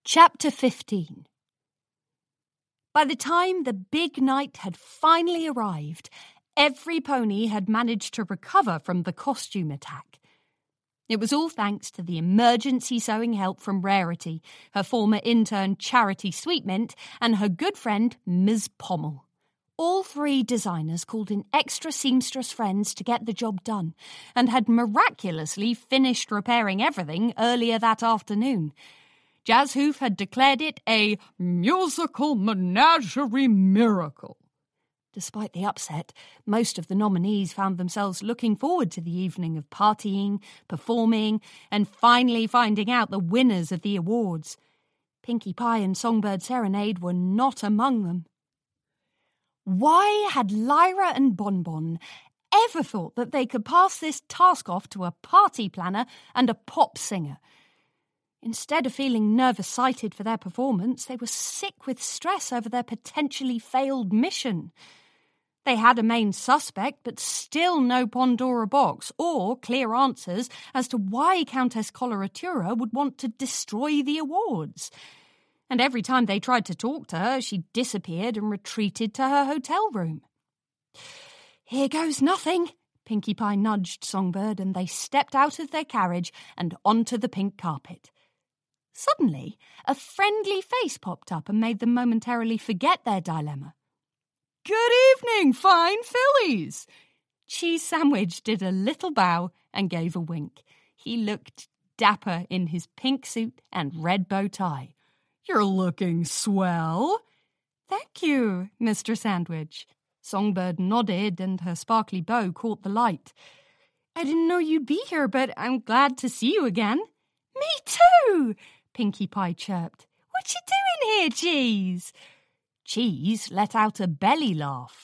Chapter 15. By the time the big night had finally arrived, every pony had managed to recover from the costume attack. It was all thanks to the emergency sewing help from Rarity, her former intern Charity Sweetmint, and her good friend Ms. Pommel. All three designers called in extra seamstress friends to get the job done, and had miraculously finished repairing everything earlier that afternoon. Jazz Hoof had declared it a musical menagerie miracle. Despite the upset, most of the nominees found themselves looking forward to the evening of partying, performing, and finally finding out the winners of the awards. Pinkie Pie and Songbird Serenade were not among them. Why had Lyra and Bonbon ever thought that they could pass this task off to a party planner and a pop singer? Instead of feeling nervous-sighted for their performance, they were sick with stress over their potentially failed mission. They had a main suspect, but still no Pandora box or clear answers as to why Countess Coloratura would want to destroy the awards. And every time they tried to talk to her, she disappeared and retreated to her hotel room. "Here goes nothing," Pinkie Pie nudged Songbird, and they stepped out of their carriage and onto the pink carpet. Suddenly, a friendly face popped up and made them momentarily forget their dilemma. "Good evening, fine fillies!" Cheese Sandwich did a little bow and gave a wink. He looked dapper in his pink suit and red bow tie. "You're looking swell." "Thank you, Mr. Sandwich." Songbird nodded and her sparkly bow caught the light. "I didn't know you'd be here, but I'm glad to see you again." "Me too!" Pinkie Pie chirped. "What you doing here, Cheese?" Cheese let out a belly laugh.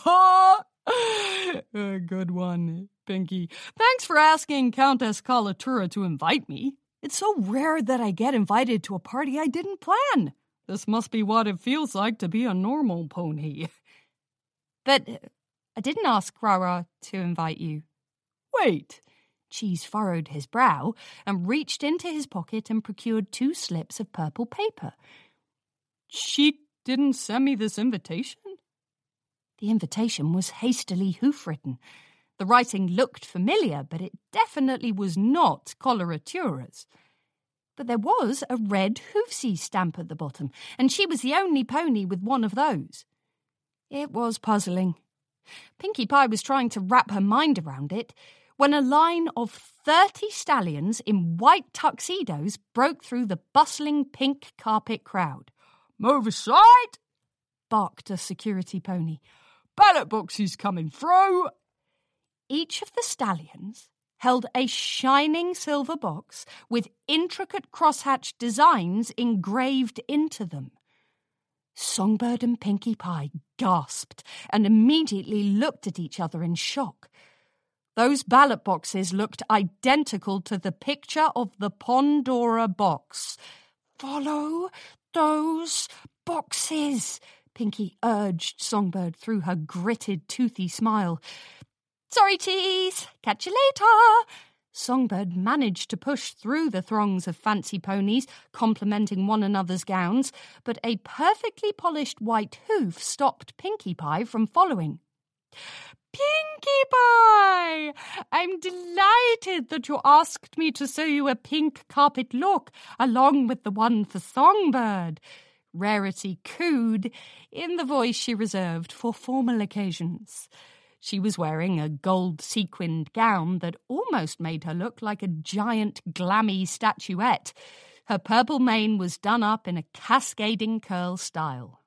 A good one, Pinkie. "Thanks for asking Countess Coloratura to invite me. It's so rare that I get invited to a party I didn't plan. This must be what it feels like to be a normal pony." "But I didn't ask Rara to invite you." "Wait." Cheese furrowed his brow and reached into his pocket and procured 2 slips of purple paper. "She didn't send me this invitation?" The invitation was hastily hoof-written. The writing looked familiar, but it definitely was not Coloratura's. But there was a red hoofsy stamp at the bottom, and she was the only pony with one of those. It was puzzling. Pinkie Pie was trying to wrap her mind around it when a line of 30 stallions in white tuxedos broke through the bustling pink carpet crowd. "Move aside!" barked a security pony. "Ballot boxes coming through!" Each of the stallions held a shining silver box with intricate crosshatch designs engraved into them. Songbird and Pinkie Pie gasped and immediately looked at each other in shock. Those ballot boxes looked identical to the picture of the Pandora box. "Follow those boxes," Pinkie urged Songbird through her gritted, toothy smile. "Sorry, Cheese. Catch you later." Songbird managed to push through the throngs of fancy ponies, complimenting one another's gowns, but a perfectly polished white hoof stopped Pinkie Pie from following. "Pinkie Pie! I'm delighted that you asked me to sew you a pink carpet look, along with the one for Songbird," Rarity cooed in the voice she reserved for formal occasions. She was wearing a gold sequined gown that almost made her look like a giant glammy statuette. Her purple mane was done up in a cascading curl style.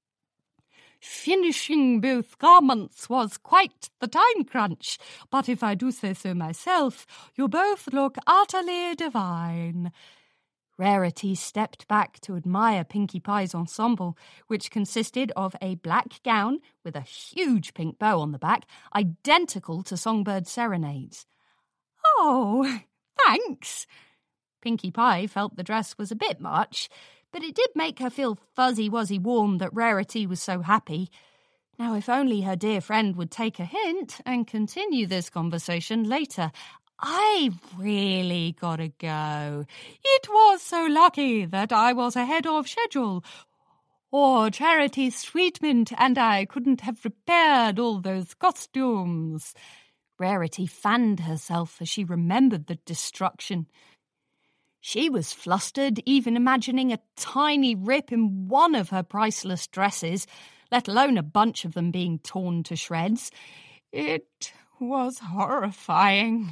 "Finishing both garments was quite the time crunch, but if I do say so myself, you both look utterly divine." Rarity stepped back to admire Pinkie Pie's ensemble, which consisted of a black gown with a huge pink bow on the back, identical to Songbird Serenade's. "Oh, thanks." Pinkie Pie felt the dress was a bit much, but it did make her feel fuzzy-wuzzy warm that Rarity was so happy. Now, if only her dear friend would take a hint and continue this conversation later. I've really gotta go. It was so lucky that I was ahead of schedule. Or Charity's treatment and I couldn't have prepared all those costumes. Rarity fanned herself as she remembered the destruction. She was flustered even imagining a tiny rip in one of her priceless dresses, let alone a bunch of them being torn to shreds. It was horrifying.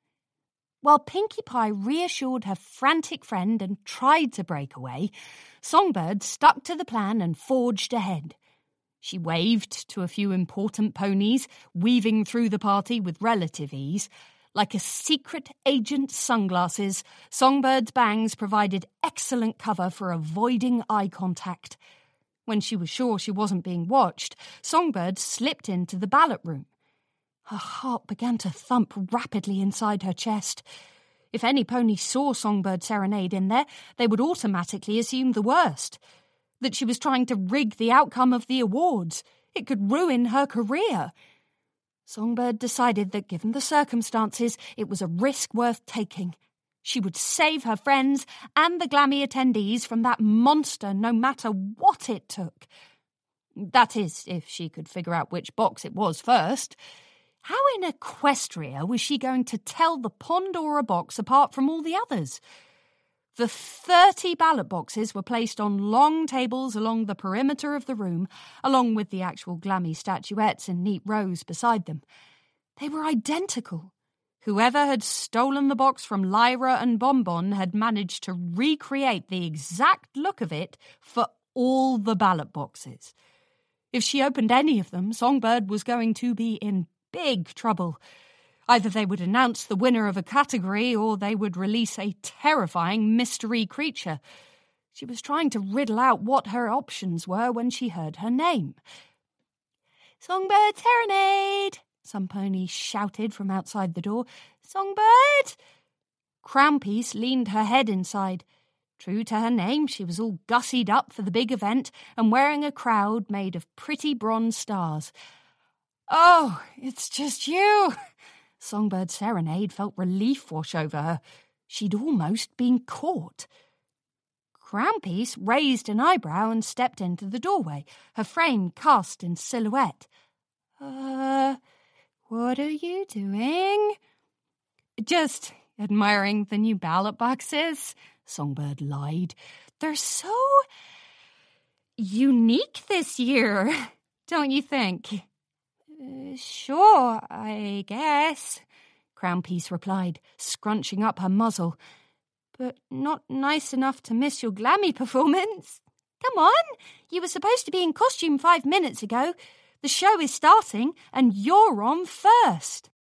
While Pinkie Pie reassured her frantic friend and tried to break away, Songbird stuck to the plan and forged ahead. She waved to a few important ponies, weaving through the party with relative ease. Like a secret agent's sunglasses, Songbird's bangs provided excellent cover for avoiding eye contact. When she was sure she wasn't being watched, Songbird slipped into the ballot room. Her heart began to thump rapidly inside her chest. If any pony saw Songbird Serenade in there, they would automatically assume the worst. That she was trying to rig the outcome of the awards. It could ruin her career. Songbird decided that given the circumstances, it was a risk worth taking. She would save her friends and the Glammy attendees from that monster no matter what it took. That is, if she could figure out which box it was first. How in Equestria was she going to tell the Pandora box apart from all the others? The 30 ballot boxes were placed on long tables along the perimeter of the room, along with the actual Glammy statuettes in neat rows beside them. They were identical. Whoever had stolen the box from Lyra and Bonbon had managed to recreate the exact look of it for all the ballot boxes. If she opened any of them, Songbird was going to be in big trouble. Either they would announce the winner of a category or they would release a terrifying mystery creature. She was trying to riddle out what her options were when she heard her name. "Songbird Serenade!" some pony shouted from outside the door. "Songbird!" Crownpiece leaned her head inside. True to her name, she was all gussied up for the big event and wearing a crowd made of pretty bronze stars. "Oh, it's just you!" Songbird Serenade felt relief wash over her. She'd almost been caught. Crownpiece raised an eyebrow and stepped into the doorway, her frame cast in silhouette. What are you doing?" "Just admiring the new ballot boxes," Songbird lied. "They're so unique this year, don't you think?" "Sure, I guess," Crownpiece replied, scrunching up her muzzle. "But not nice enough to miss your Glammy performance. Come on, you were supposed to be in costume 5 minutes ago. The show is starting and you're on first."